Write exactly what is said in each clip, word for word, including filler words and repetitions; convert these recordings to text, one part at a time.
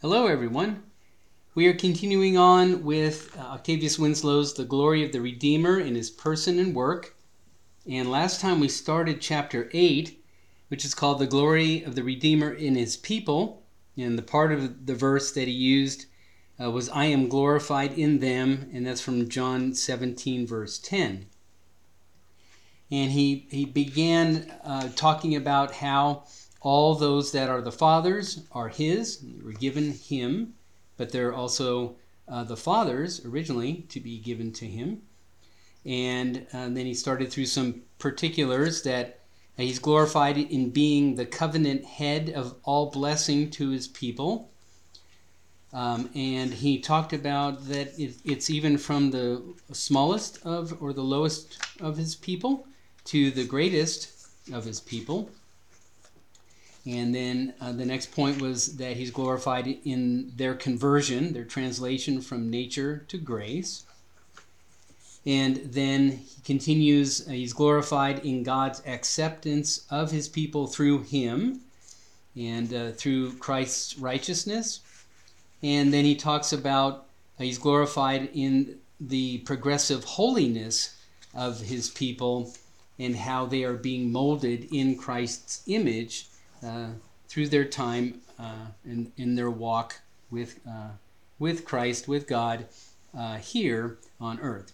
Hello, everyone. We are continuing on with uh, Octavius Winslow's The Glory of the Redeemer in His Person and Work. And last time we started chapter eight, which is called The Glory of the Redeemer in His People. And the part of the verse that he used uh, was, I am glorified in them. And that's from John seventeen, verse ten. And he, he began uh, talking about how all those that are the Father's are his, they were given him, but they're also uh, the Father's originally to be given to him. And uh, then he started through some particulars that uh, he's glorified in being the covenant head of all blessing to his people. Um, and he talked about that it, it's even from the smallest of or the lowest of his people to the greatest of his people. And then uh, the next point was that he's glorified in their conversion, their translation from nature to grace. And then he continues, uh, he's glorified in God's acceptance of his people through him and uh, through Christ's righteousness. And then he talks about uh, he's glorified in the progressive holiness of his people and how they are being molded in Christ's image Uh, through their time uh, in, in their walk with, uh, with Christ, with God, uh, here on earth.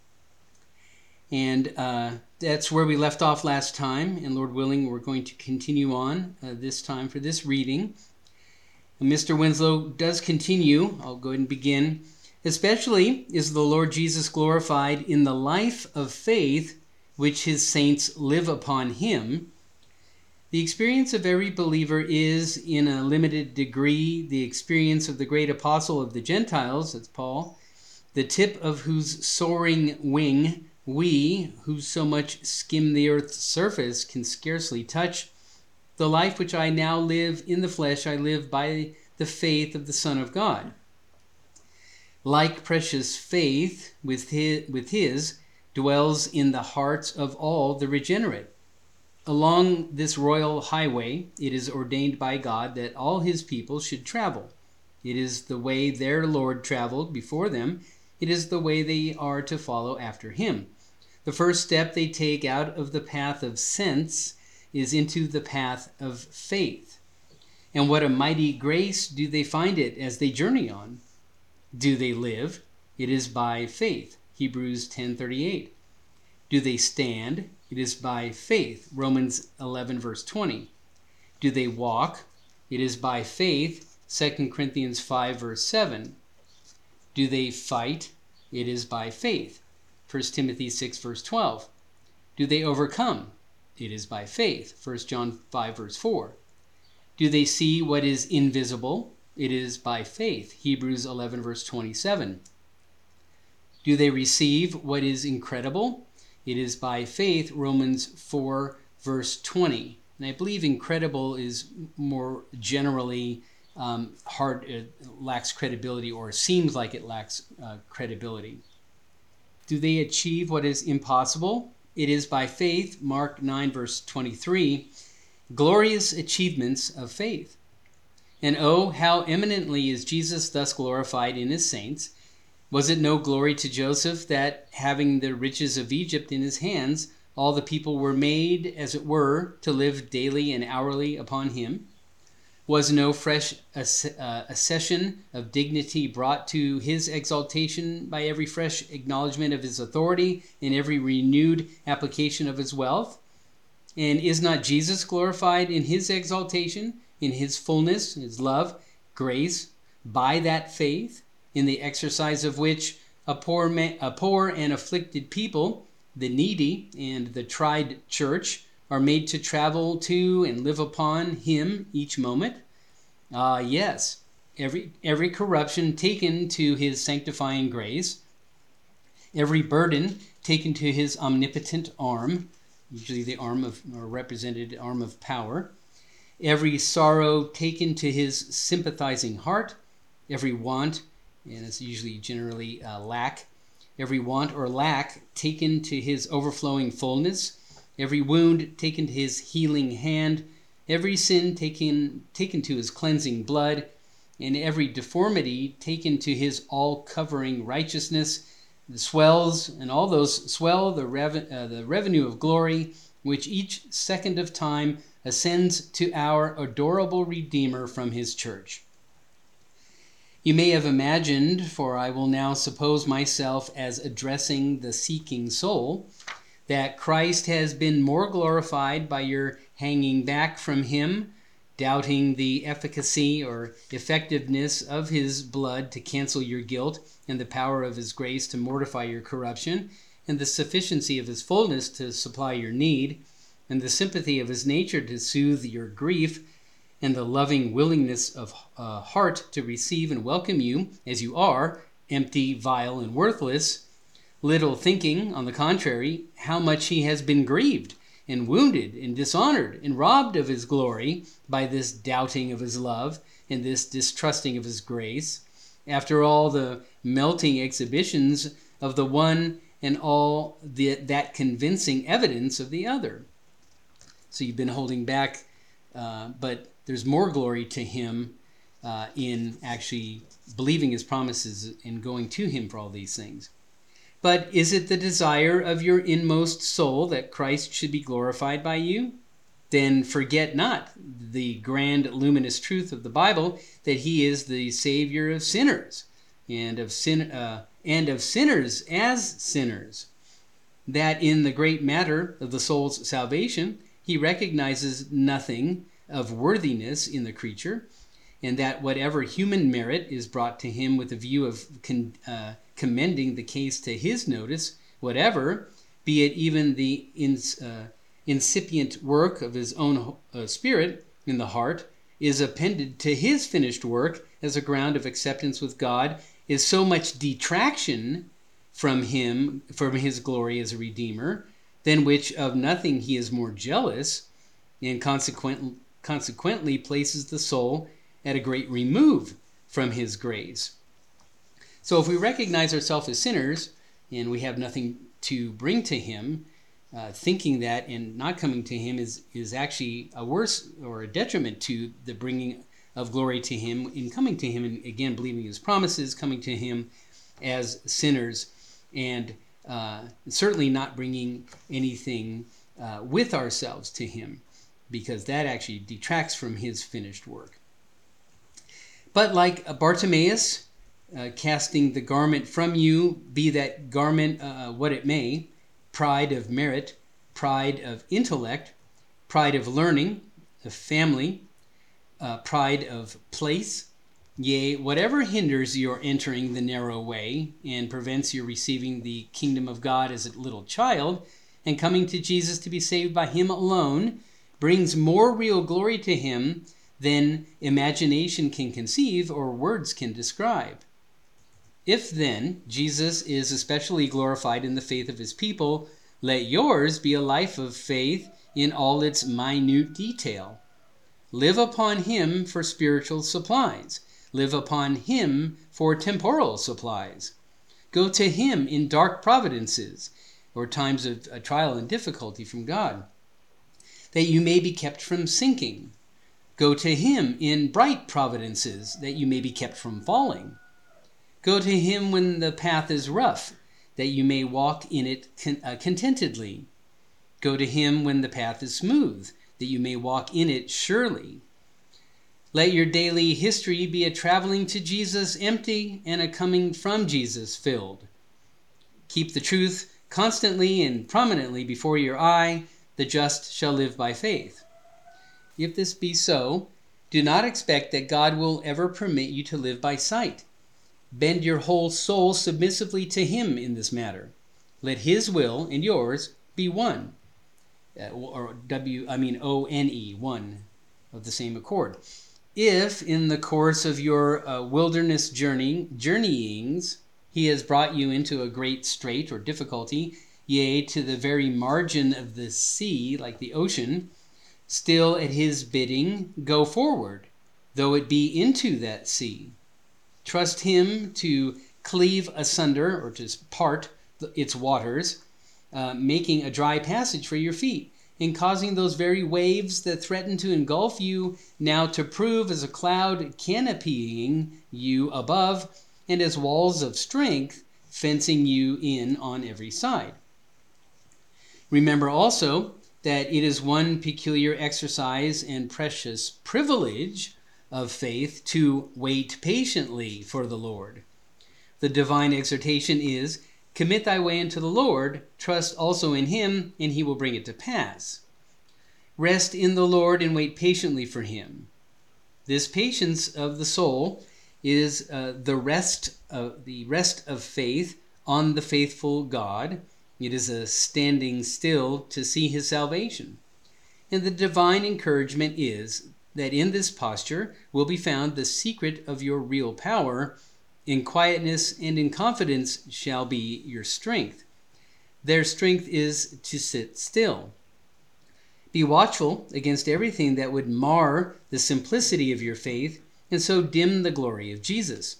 And uh, that's where we left off last time, and Lord willing, we're going to continue on uh, this time for this reading. And Mister Winslow does continue. I'll go ahead and begin. Especially is the Lord Jesus glorified in the life of faith which his saints live upon him. The experience of every believer is, in a limited degree, the experience of the great apostle of the Gentiles, that's Paul, the tip of whose soaring wing we, who so much skim the earth's surface, can scarcely touch. The life which I now live in the flesh, I live by the faith of the Son of God. Like precious faith with his, with his dwells in the hearts of all the regenerate. Along this royal highway, it is ordained by God that all his people should travel. It is the way their Lord traveled before them. It is the way they are to follow after him. The first step they take out of the path of sense is into the path of faith. And what a mighty grace do they find it as they journey on? Do they live? It is by faith. Hebrews ten thirty-eight. Do they stand? It is by faith. Romans eleven, verse twenty. Do they walk? It is by faith. Second Corinthians five, verse seven. Do they fight? It is by faith. First Timothy six, verse twelve. Do they overcome? It is by faith. First John five, verse four. Do they see what is invisible? It is by faith. Hebrews eleven, verse twenty-seven. Do they receive what is incredible? It is by faith, Romans four, verse twenty. And I believe incredible is more generally um, hard, it lacks credibility, or seems like it lacks uh, credibility. Do they achieve what is impossible? It is by faith, Mark nine, verse twenty-three, glorious achievements of faith. And oh, how eminently is Jesus thus glorified in his saints. Was it no glory to Joseph that, having the riches of Egypt in his hands, all the people were made, as it were, to live daily and hourly upon him? Was no fresh accession of dignity brought to his exaltation by every fresh acknowledgement of his authority and every renewed application of his wealth? And is not Jesus glorified in his exaltation, in his fullness, his love, grace, by that faith, in the exercise of which a poor, man, a poor and afflicted people, the needy and the tried church, are made to travel to and live upon him each moment? Ah, uh, yes, every, every corruption taken to his sanctifying grace, every burden taken to his omnipotent arm, usually the arm of, or represented arm of power, every sorrow taken to his sympathizing heart, every want, and it's usually generally uh, lack, every want or lack taken to his overflowing fullness, every wound taken to his healing hand, every sin taken taken to his cleansing blood, and every deformity taken to his all-covering righteousness, the swells, and all those swell the, rev- uh, the revenue of glory, which each second of time ascends to our adorable Redeemer from his church. You may have imagined, for I will now suppose myself as addressing the seeking soul, that Christ has been more glorified by your hanging back from him, doubting the efficacy or effectiveness of his blood to cancel your guilt, and the power of his grace to mortify your corruption, and the sufficiency of his fullness to supply your need, and the sympathy of his nature to soothe your grief, and the loving willingness of uh, heart to receive and welcome you as you are, empty, vile, and worthless, little thinking, on the contrary, how much he has been grieved and wounded and dishonored and robbed of his glory by this doubting of his love and this distrusting of his grace, after all the melting exhibitions of the one and all the, that convincing evidence of the other. So you've been holding back, uh, but there's more glory to him uh, in actually believing his promises and going to him for all these things. But is it the desire of your inmost soul that Christ should be glorified by you? Then forget not the grand luminous truth of the Bible, that he is the Savior of sinners, and of sin uh, and of sinners as sinners. That in the great matter of the soul's salvation, he recognizes nothing of worthiness in the creature, and that whatever human merit is brought to him with a view of con- uh, commending the case to his notice, whatever, be it even the ins- uh, incipient work of his own uh, spirit in the heart, is appended to his finished work as a ground of acceptance with God, is so much detraction from him, from his glory as a Redeemer, than which of nothing he is more jealous, and consequent, consequently places the soul at a great remove from his grace. So if we recognize ourselves as sinners, and we have nothing to bring to him, uh, thinking that and not coming to him is, is actually a worse or a detriment to the bringing of glory to him in coming to him and again believing his promises, coming to him as sinners, and uh, certainly not bringing anything uh, with ourselves to him, because that actually detracts from his finished work. But like Bartimaeus, uh, casting the garment from you, be that garment uh, what it may, pride of merit, pride of intellect, pride of learning, of family, uh, pride of place, yea, whatever hinders your entering the narrow way and prevents your receiving the kingdom of God as a little child and coming to Jesus to be saved by him alone, brings more real glory to him than imagination can conceive or words can describe. If then Jesus is especially glorified in the faith of his people, let yours be a life of faith in all its minute detail. Live upon him for spiritual supplies. Live upon him for temporal supplies. Go to him in dark providences, or times of a trial and difficulty from God, that you may be kept from sinking. Go to him in bright providences, that you may be kept from falling. Go to him when the path is rough, that you may walk in it con- uh, contentedly. Go to him when the path is smooth, that you may walk in it surely. Let your daily history be a traveling to Jesus empty and a coming from Jesus filled. Keep the truth constantly and prominently before your eye. The just shall live by faith. If this be so, do not expect that God will ever permit you to live by sight. Bend your whole soul submissively to him in this matter. Let his will and yours be one, uh, or W, I mean O N E, one, of the same accord. If in the course of your uh, wilderness journey, journeyings, he has brought you into a great strait or difficulty, yea, to the very margin of the sea, like the ocean, still at his bidding go forward, though it be into that sea. Trust him to cleave asunder, or to part its waters, uh, making a dry passage for your feet, in causing those very waves that threaten to engulf you now to prove as a cloud canopying you above, and as walls of strength fencing you in on every side. Remember also that it is one peculiar exercise and precious privilege of faith to wait patiently for the Lord. The divine exhortation is, "Commit thy way unto the Lord, trust also in him, and he will bring it to pass." Rest in the Lord and wait patiently for him. This patience of the soul is uh, the rest of the rest of faith on the faithful God. It is a standing still to see his salvation. And the divine encouragement is that in this posture will be found the secret of your real power. In quietness and in confidence shall be your strength. Their strength is to sit still. Be watchful against everything that would mar the simplicity of your faith and so dim the glory of Jesus.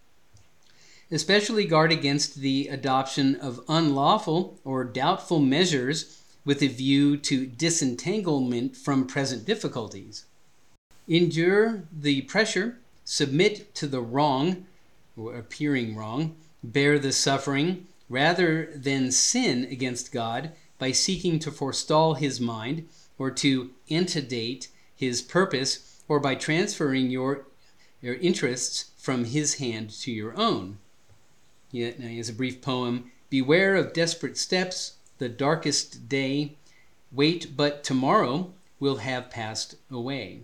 Especially guard against the adoption of unlawful or doubtful measures with a view to disentanglement from present difficulties. Endure the pressure, submit to the wrong, or appearing wrong, bear the suffering, rather than sin against God by seeking to forestall his mind or to antedate his purpose, or by transferring your, your interests from his hand to your own. Yet, now here's a brief poem. Beware of desperate steps, the darkest day. Wait, but tomorrow will have passed away.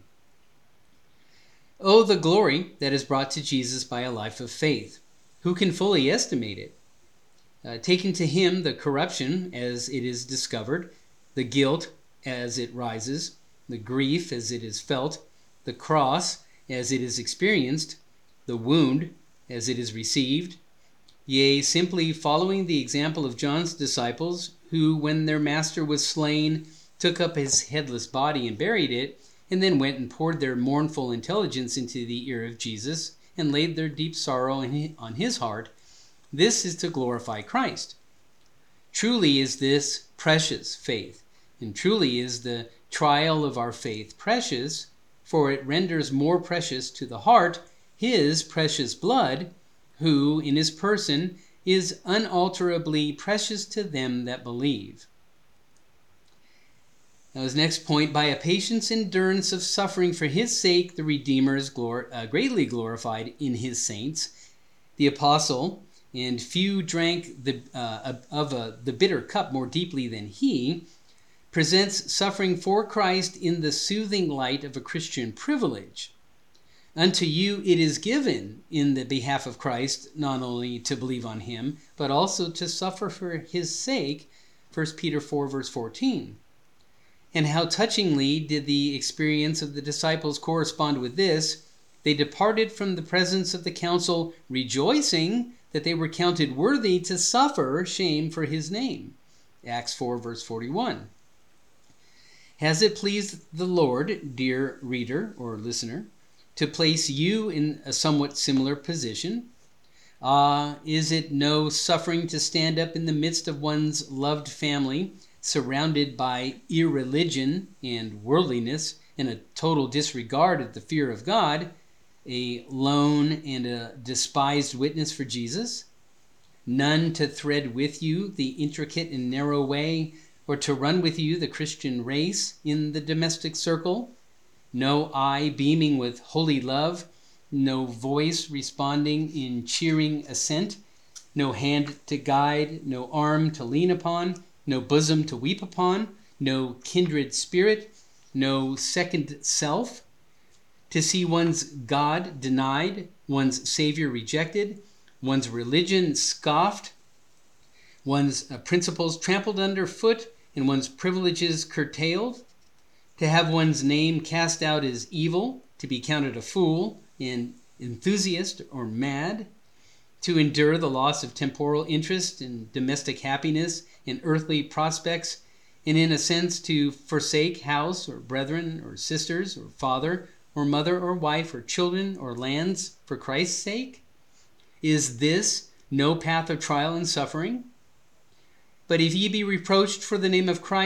Oh, the glory that is brought to Jesus by a life of faith. Who can fully estimate it? Uh, taking to him the corruption as it is discovered, the guilt as it rises, the grief as it is felt, the cross as it is experienced, the wound as it is received, yea, simply following the example of John's disciples, who, when their master was slain, took up his headless body and buried it, and then went and poured their mournful intelligence into the ear of Jesus, and laid their deep sorrow on his heart. This is to glorify Christ. Truly is this precious faith, and truly is the trial of our faith precious, for it renders more precious to the heart his precious blood, who in his person is unalterably precious to them that believe. Now his next point, by a patience endurance of suffering for his sake, the Redeemer is glor- uh, greatly glorified in his saints. The apostle, and few drank the, uh, of uh, the bitter cup more deeply than he, presents suffering for Christ in the soothing light of a Christian privilege. Unto you it is given in the behalf of Christ not only to believe on him, but also to suffer for his sake, First Peter four, verse fourteen. And how touchingly did the experience of the disciples correspond with this? They departed from the presence of the council, rejoicing that they were counted worthy to suffer shame for his name. Acts four, verse forty-one. Has it pleased the Lord, dear reader or listener, to place you in a somewhat similar position? Ah, is it no suffering to stand up in the midst of one's loved family, surrounded by irreligion and worldliness, and a total disregard of the fear of God, a lone and a despised witness for Jesus? None to thread with you the intricate and narrow way, or to run with you the Christian race in the domestic circle? No eye beaming with holy love, no voice responding in cheering assent, no hand to guide, no arm to lean upon, no bosom to weep upon, no kindred spirit, no second self, to see one's God denied, one's Savior rejected, one's religion scoffed, one's uh, principles trampled underfoot, and one's privileges curtailed, to have one's name cast out as evil, to be counted a fool, an enthusiast, or mad, to endure the loss of temporal interest and domestic happiness and earthly prospects, and in a sense to forsake house or brethren or sisters or father or mother or wife or children or lands for Christ's sake? Is this no path of trial and suffering? But if ye be reproached for the name of Christ,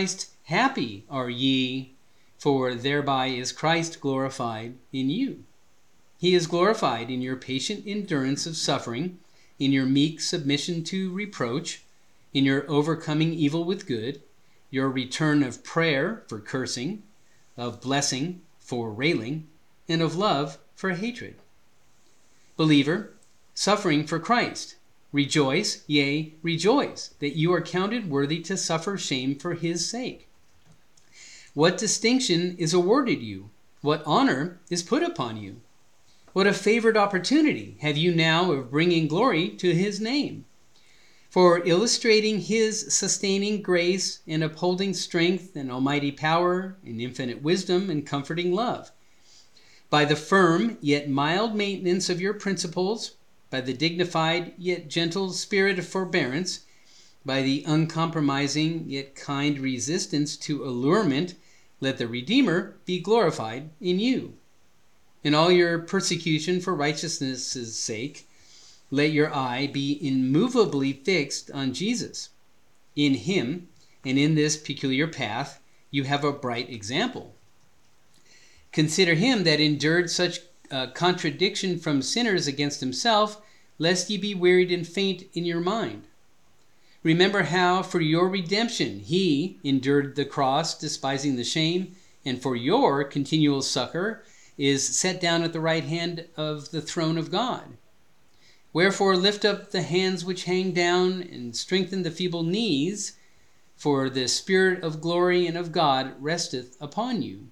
Happy are ye, for thereby is Christ glorified in you. He is glorified in your patient endurance of suffering, in your meek submission to reproach, in your overcoming evil with good, your return of prayer for cursing, of blessing for railing, and of love for hatred. Believer, suffering for Christ, rejoice, yea, rejoice, that you are counted worthy to suffer shame for his sake. What distinction is awarded you? What honor is put upon you? What a favored opportunity have you now of bringing glory to his name? For illustrating his sustaining grace and upholding strength and almighty power and infinite wisdom and comforting love, by the firm yet mild maintenance of your principles, by the dignified yet gentle spirit of forbearance, by the uncompromising yet kind resistance to allurement, let the Redeemer be glorified in you. In all your persecution for righteousness' sake, let your eye be immovably fixed on Jesus. In him, and in this peculiar path, you have a bright example. Consider him that endured such uh, contradiction from sinners against himself, lest ye be wearied and faint in your mind. Remember how for your redemption he endured the cross, despising the shame, and for your continual succor is set down at the right hand of the throne of God. Wherefore lift up the hands which hang down, and strengthen the feeble knees, for the Spirit of glory and of God resteth upon you.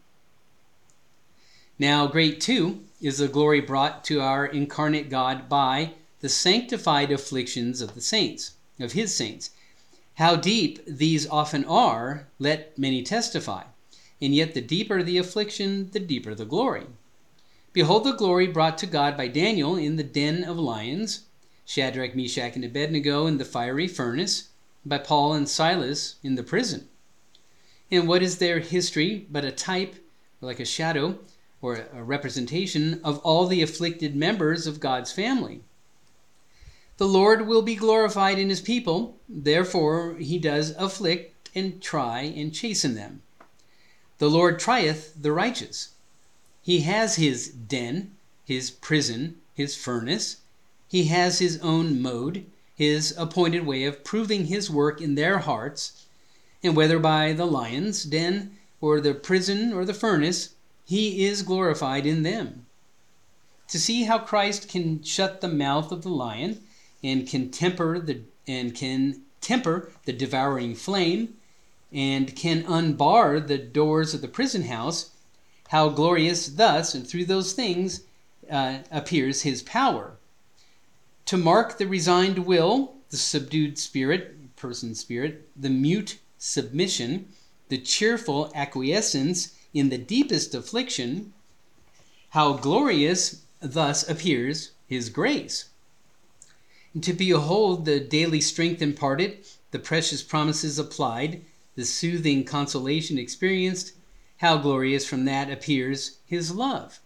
Now great too is the glory brought to our incarnate God by the sanctified afflictions of the saints, of his saints. How deep these often are, let many testify. And yet the deeper the affliction, the deeper the glory. Behold the glory brought to God by Daniel in the den of lions, Shadrach, Meshach, and Abednego in the fiery furnace, by Paul and Silas in the prison. And what is their history but a type, or like a shadow, or a representation of all the afflicted members of God's family? The Lord will be glorified in his people, therefore he does afflict and try and chasten them. The Lord trieth the righteous. He has his den, his prison, his furnace. He has his own mode, his appointed way of proving his work in their hearts. And whether by the lion's den, or the prison, or the furnace, he is glorified in them. To see how Christ can shut the mouth of the lion, and can temper the and can temper the devouring flame, and can unbar the doors of the prison house, how glorious thus and through those things uh, appears his power. To mark the resigned will, the subdued spirit, person spirit, the mute submission, the cheerful acquiescence in the deepest affliction, how glorious thus appears his grace. And to behold the daily strength imparted, the precious promises applied, the soothing consolation experienced, how glorious from that appears his love.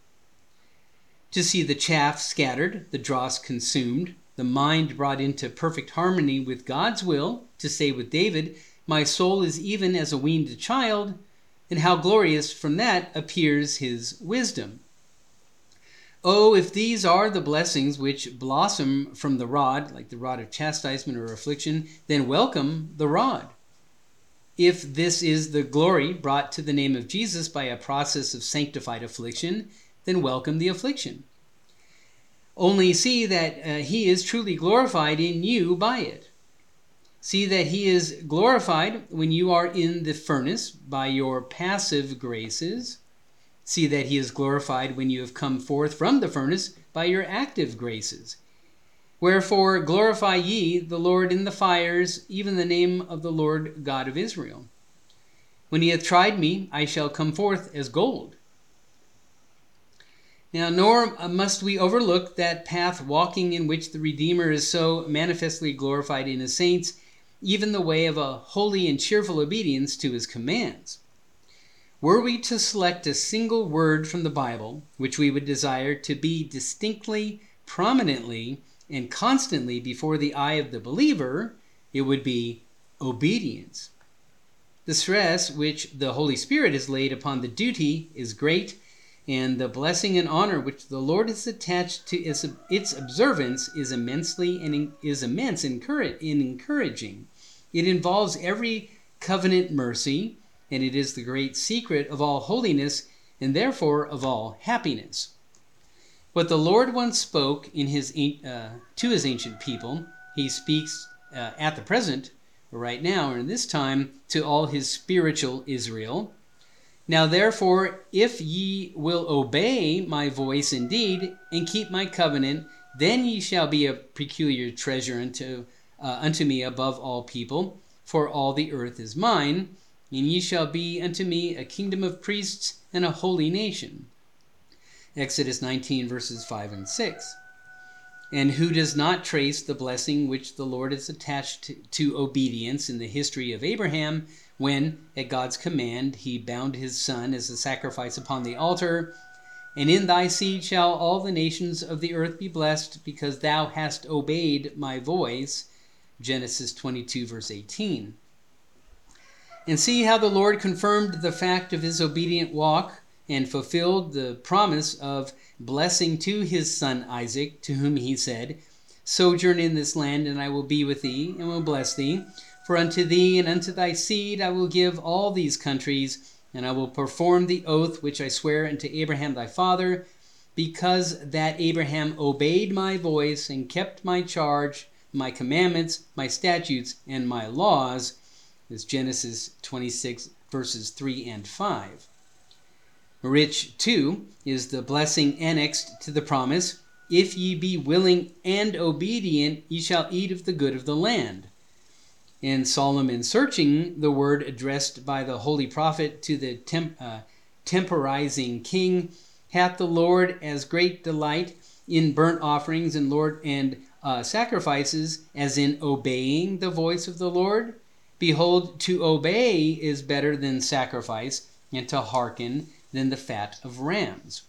To see the chaff scattered, the dross consumed, the mind brought into perfect harmony with God's will, to say with David, my soul is even as a weaned child, and how glorious from that appears his wisdom. Oh, if these are the blessings which blossom from the rod, like the rod of chastisement or affliction, then welcome the rod. If this is the glory brought to the name of Jesus by a process of sanctified affliction, then welcome the affliction. Only see that uh, he is truly glorified in you by it. See that he is glorified when you are in the furnace by your passive graces. See that he is glorified when you have come forth from the furnace by your active graces. Wherefore glorify ye the Lord in the fires, even the name of the Lord God of Israel. When he hath tried me, I shall come forth as gold. Now, nor must we overlook that path walking in which the Redeemer is so manifestly glorified in his saints, even the way of a holy and cheerful obedience to his commands. Were we to select a single word from the Bible, which we would desire to be distinctly, prominently, and constantly before the eye of the believer, it would be obedience. The stress which the Holy Spirit has laid upon the duty is great, and the blessing and honor which the Lord has attached to its, its observance is immensely and is immense and encouraging. It involves every covenant mercy, and it is the great secret of all holiness and therefore of all happiness. What the Lord once spoke in his uh, to his ancient people, he speaks uh, at the present, right now, or in this time, to all his spiritual Israel. Now therefore, if ye will obey my voice indeed, and keep my covenant, then ye shall be a peculiar treasure unto, uh, unto me above all people, for all the earth is mine, and ye shall be unto me a kingdom of priests and a holy nation. Exodus nineteen, verses five and six. And who does not trace the blessing which the Lord has attached to, to obedience in the history of Abraham, when, at God's command, he bound his son as a sacrifice upon the altar, and in thy seed shall all the nations of the earth be blessed, because thou hast obeyed my voice, Genesis twenty-two, verse eighteen. And see how the Lord confirmed the fact of his obedient walk, and fulfilled the promise of blessing to his son Isaac, to whom he said, Sojourn in this land, and I will be with thee, and will bless thee. For unto thee and unto thy seed I will give all these countries, and I will perform the oath which I swear unto Abraham thy father, because that Abraham obeyed my voice, and kept my charge, my commandments, my statutes, and my laws. This is Genesis twenty-six, verses three and five. Rich, too, is the blessing annexed to the promise, If ye be willing and obedient, ye shall eat of the good of the land. And solemn and searching, the word addressed by the holy prophet to the temp, uh, temporizing king, hath the Lord as great delight in burnt offerings and Lord and uh, sacrifices as in obeying the voice of the Lord. Behold, to obey is better than sacrifice, and to hearken than the fat of rams.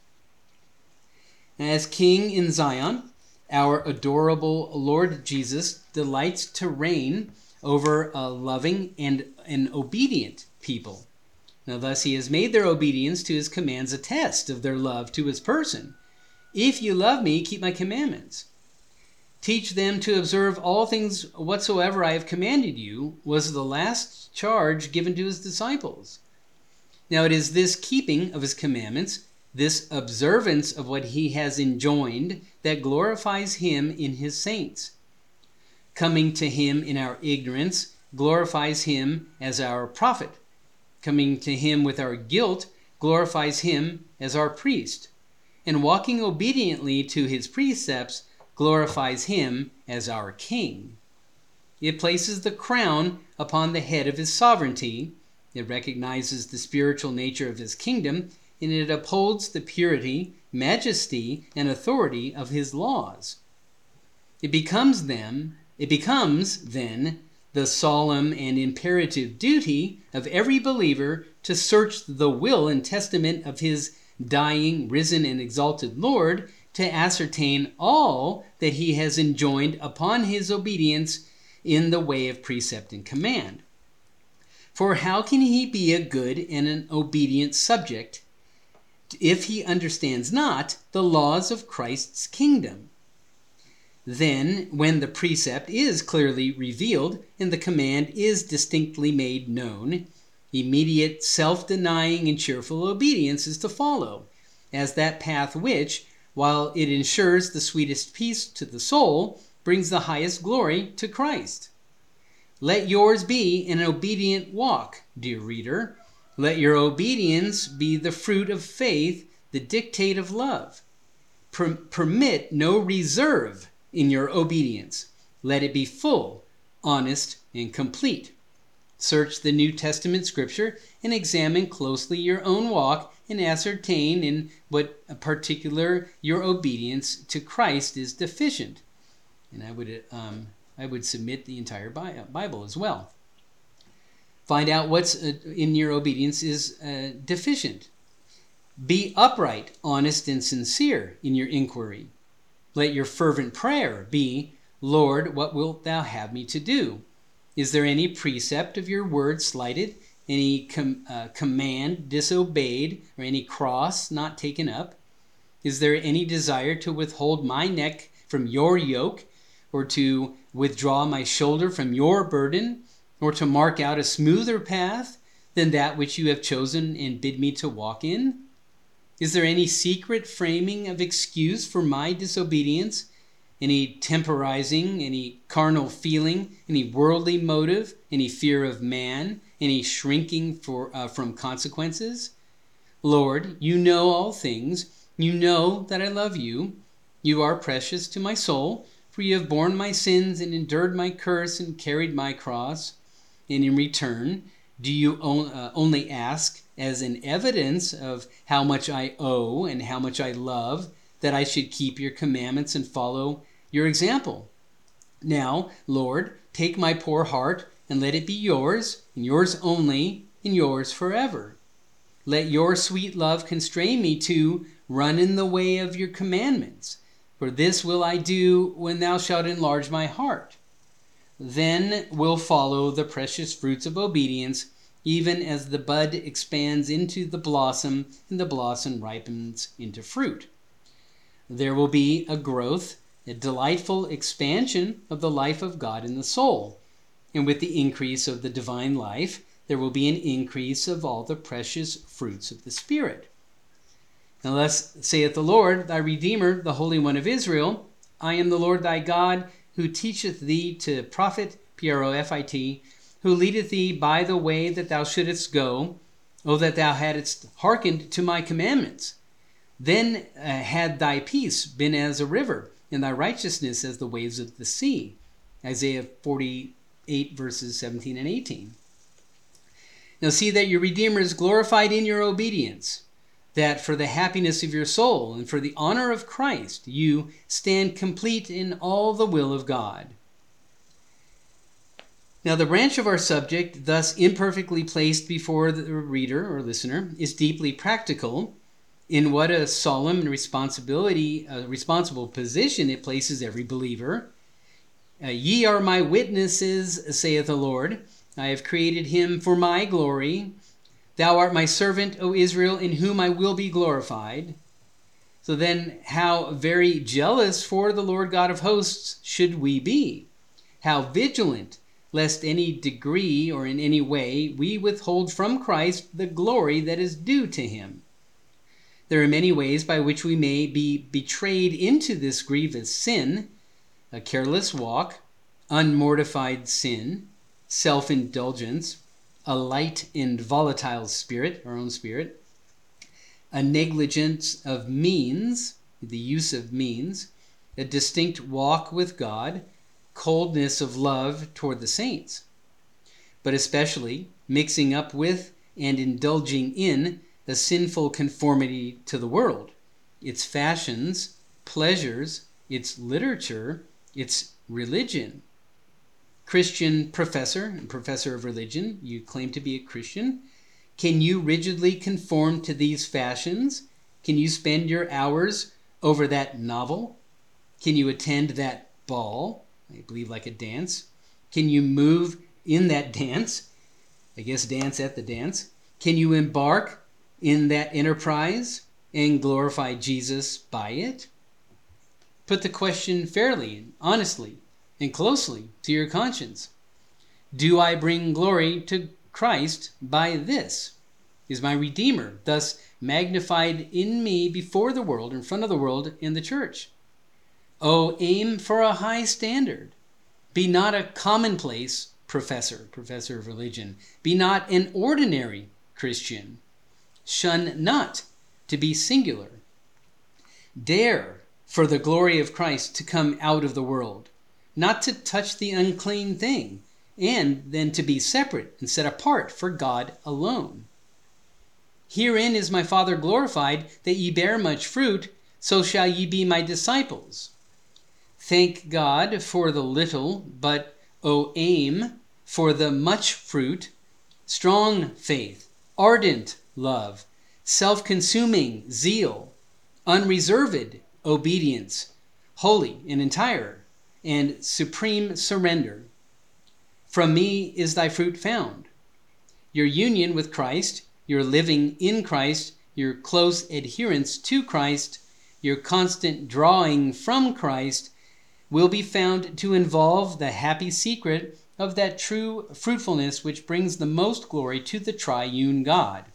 As King in Zion, our adorable Lord Jesus delights to reign over a loving and an obedient people. Now thus he has made their obedience to his commands a test of their love to his person. If you love me, keep my commandments. Teach them to observe all things whatsoever I have commanded you, was the last charge given to his disciples. Now it is this keeping of his commandments, this observance of what he has enjoined, that glorifies him in his saints. Coming to him in our ignorance glorifies him as our prophet. Coming to him with our guilt glorifies him as our priest. And walking obediently to his precepts glorifies him as our king. It places the crown upon the head of his sovereignty. It recognizes the spiritual nature of his kingdom, and it upholds the purity, majesty, and authority of his laws. It becomes them, it becomes then the solemn and imperative duty of every believer to search the will and testament of his dying, risen, and exalted Lord, to ascertain all that he has enjoined upon his obedience in the way of precept and command. For how can he be a good and an obedient subject if he understands not the laws of Christ's kingdom? Then, when the precept is clearly revealed and the command is distinctly made known, immediate self-denying and cheerful obedience is to follow, as that path which, while it ensures the sweetest peace to the soul, brings the highest glory to Christ. Let yours be an obedient walk, dear reader. Let your obedience be the fruit of faith, the dictate of love. Per- permit no reserve in your obedience. Let it be full, honest, and complete. Search the New Testament scripture and examine closely your own walk and ascertain in what particular your obedience to Christ is deficient. And I would um, I would submit the entire Bible as well. Find out what's in your obedience is uh, deficient. Be upright, honest, and sincere in your inquiry. Let your fervent prayer be, Lord, what wilt thou have me to do? Is there any precept of your word slighted? any com- uh, command disobeyed, or any cross not taken up? Is there any desire to withhold my neck from your yoke, or to withdraw my shoulder from your burden, or to mark out a smoother path than that which you have chosen and bid me to walk in? Is there any secret framing of excuse for my disobedience, any temporizing, any carnal feeling, any worldly motive, any fear of man, any shrinking for, uh, from consequences? Lord, you know all things. You know that I love you. You are precious to my soul, for you have borne my sins and endured my curse and carried my cross. And in return, do you on, uh, only ask as an evidence of how much I owe and how much I love that I should keep your commandments and follow your example? Now, Lord, take my poor heart and let it be yours, and yours only, and yours forever. Let your sweet love constrain me to run in the way of your commandments, for this will I do when thou shalt enlarge my heart. Then will follow the precious fruits of obedience, even as the bud expands into the blossom and the blossom ripens into fruit. There will be a growth, a delightful expansion of the life of God in the soul, and with the increase of the divine life, there will be an increase of all the precious fruits of the Spirit. Now thus saith the Lord, thy Redeemer, the Holy One of Israel, I am the Lord thy God, who teacheth thee to profit, P R O F I T, who leadeth thee by the way that thou shouldest go, O that thou hadst hearkened to my commandments. Then uh, had thy peace been as a river, and thy righteousness as the waves of the sea. Isaiah forty-eight, verses seventeen and eighteen. Now see that your Redeemer is glorified in your obedience, that for the happiness of your soul and for the honor of Christ, you stand complete in all the will of God. Now the branch of our subject, thus imperfectly placed before the reader or listener, is deeply practical. In what a solemn and responsibility, a responsible position it places every believer. Uh, Ye are my witnesses, saith the Lord. I have created him for my glory. Thou art my servant, O Israel, in whom I will be glorified. So then, how very jealous for the Lord God of hosts should we be? How vigilant, lest any degree or in any way we withhold from Christ the glory that is due to him. There are many ways by which we may be betrayed into this grievous sin: a careless walk, unmortified sin, self-indulgence, a light and volatile spirit, our own spirit, a negligence of means, the use of means, a distinct walk with God, coldness of love toward the saints, but especially mixing up with and indulging in a sinful conformity to the world, its fashions, pleasures, its literature, its religion. Christian professor and professor of religion, you claim to be a Christian. Can you rigidly conform to these fashions? Can you spend your hours over that novel? Can you attend that ball? I believe like a dance. Can you move in that dance? I guess dance at the dance. Can you embark in that enterprise and glorify Jesus by it? Put the question fairly, honestly, and closely to your conscience. Do I bring glory to Christ by this? Is my Redeemer thus magnified in me before the world, in front of the world, in the church? Oh, aim for a high standard. Be not a commonplace professor, professor of religion. Be not an ordinary Christian. Shun not to be singular. Dare for the glory of Christ to come out of the world, not to touch the unclean thing, and then to be separate and set apart for God alone. Herein is my Father glorified, that ye bear much fruit, so shall ye be my disciples. Thank God for the little, but oh, aim for the much fruit, strong faith, ardent love, self-consuming zeal, unreserved obedience, holy and entire, and supreme surrender. From me is thy fruit found. Your union with Christ, your living in Christ, your close adherence to Christ, your constant drawing from Christ will be found to involve the happy secret of that true fruitfulness which brings the most glory to the triune God.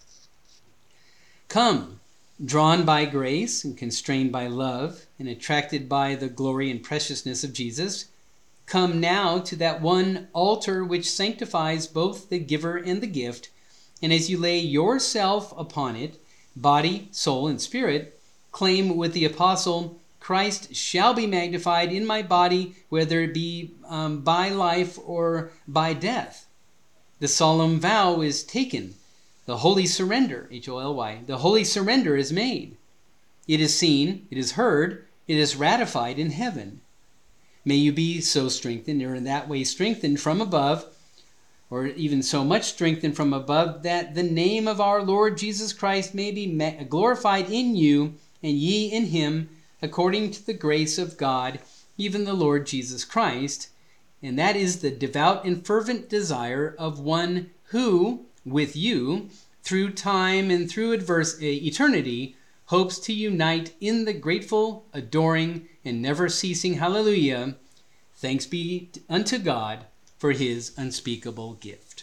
Come, drawn by grace and constrained by love and attracted by the glory and preciousness of Jesus, come now to that one altar which sanctifies both the giver and the gift, and as you lay yourself upon it, body, soul, and spirit, claim with the apostle, Christ shall be magnified in my body, whether it be um, by life or by death. The solemn vow is taken. The holy surrender, H O L Y, the holy surrender is made. It is seen, it is heard, it is ratified in heaven. May you be so strengthened, or in that way strengthened from above, or even so much strengthened from above, that the name of our Lord Jesus Christ may be glorified in you, and ye in him, according to the grace of God, even the Lord Jesus Christ. And that is the devout and fervent desire of one who, with you, through time and through adverse eternity, hopes to unite in the grateful, adoring, and never-ceasing hallelujah. Thanks be unto God for his unspeakable gift.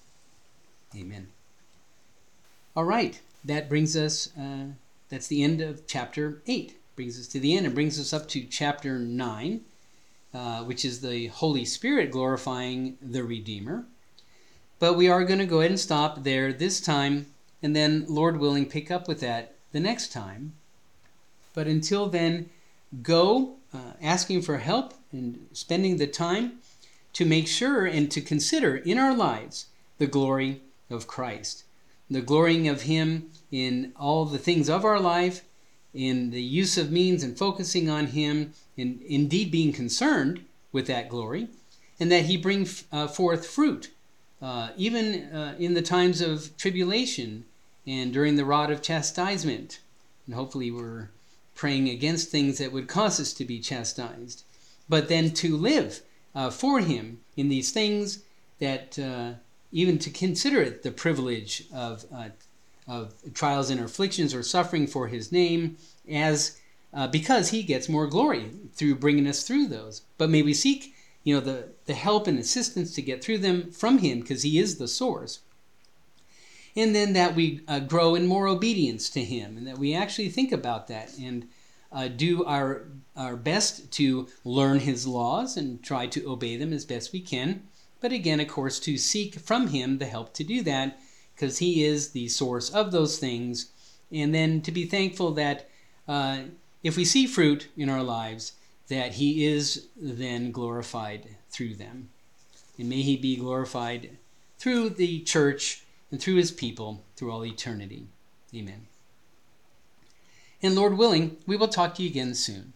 Amen. All right, that brings us, uh, that's the end of chapter eight. Brings us to the end and brings us up to chapter nine, uh, which is the Holy Spirit glorifying the Redeemer. But we are going to go ahead and stop there this time, and then, Lord willing, pick up with that the next time. But until then, go uh, asking for help and spending the time to make sure and to consider in our lives the glory of Christ, the glorying of him in all the things of our life, in the use of means and focusing on him, and indeed being concerned with that glory, and that he bring uh, forth fruit, uh, even uh, in the times of tribulation and during the rod of chastisement. And hopefully we're praying against things that would cause us to be chastised. But then to live uh, for him in these things, that uh, even to consider it the privilege of uh, of trials and afflictions or suffering for his name, as uh, because he gets more glory through bringing us through those. But may we seek, you know, the, the help and assistance to get through them from him, because he is the source. And then that we uh, grow in more obedience to him, and that we actually think about that and uh, do our, our best to learn his laws and try to obey them as best we can. But again, of course, to seek from him the help to do that, because he is the source of those things. And then to be thankful that uh, if we see fruit in our lives, that he is then glorified through them. And may he be glorified through the church and through his people through all eternity. Amen. And Lord willing, we will talk to you again soon.